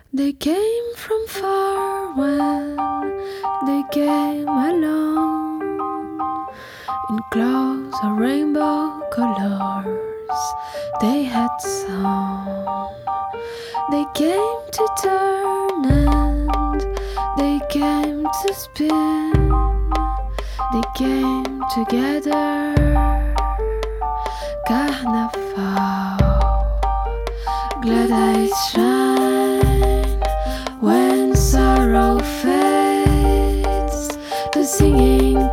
They came from far when they came along in clothes of rainbow colors they had sung. They came to turn and they came to spin. They came together. Carnaval, glad eyes shine when sorrow fades. The singing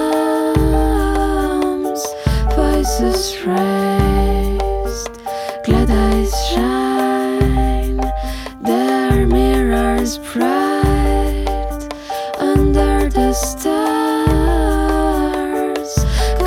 comes, voices raised. Glad eyes shine, their mirrors bright under the stars.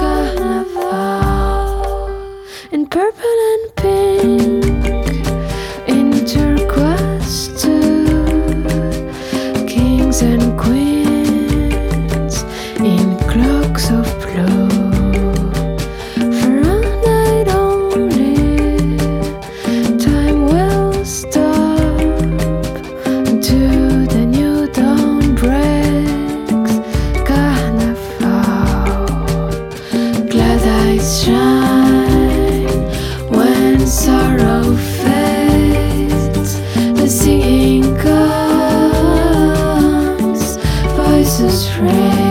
Carnaval in purple and pink, in turquoise too. Kings and queens in cloaks of blue. For a night only, time will stop until the new dawn breaks. Carnaval, glad eyes shine when sorrow fades. The singing comes, voices raise.